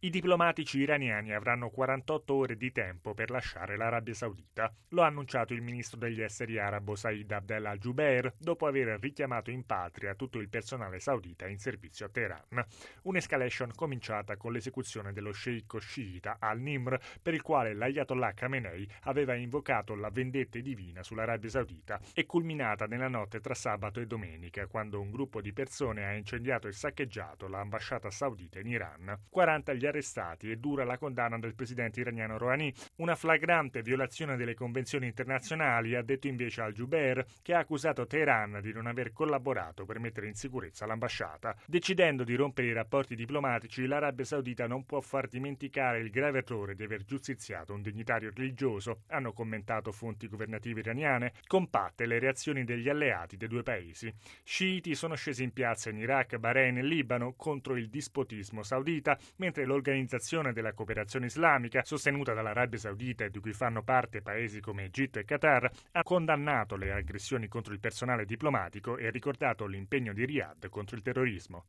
I diplomatici iraniani avranno 48 ore di tempo per lasciare l'Arabia Saudita. Lo ha annunciato il ministro degli esteri arabo Said Abdel al-Jubeir dopo aver richiamato in patria tutto il personale saudita in servizio a Teheran. Un'escalation cominciata con l'esecuzione dello sceicco sciita al-Nimr, per il quale l'Ayatollah Khamenei aveva invocato la vendetta divina sull'Arabia Saudita, e culminata nella notte tra sabato e domenica, quando un gruppo di persone ha incendiato e saccheggiato l'ambasciata saudita in Iran. 40 gli arrestati e dura la condanna del presidente iraniano Rouhani, una flagrante violazione delle convenzioni internazionali, ha detto invece al-Jubeir, che ha accusato Teheran di non aver collaborato per mettere in sicurezza l'ambasciata. Decidendo di rompere i rapporti diplomatici, l'Arabia Saudita non può far dimenticare il grave errore di aver giustiziato un dignitario religioso, hanno commentato fonti governative iraniane, compatte le reazioni degli alleati dei due paesi. Sciiti sono scesi in piazza in Iraq, Bahrain e Libano contro il dispotismo saudita, mentre l'Organizzazione della Cooperazione Islamica, sostenuta dall'Arabia Saudita e di cui fanno parte paesi come Egitto e Qatar, ha condannato le aggressioni contro il personale diplomatico e ha ricordato l'impegno di Riyadh contro il terrorismo.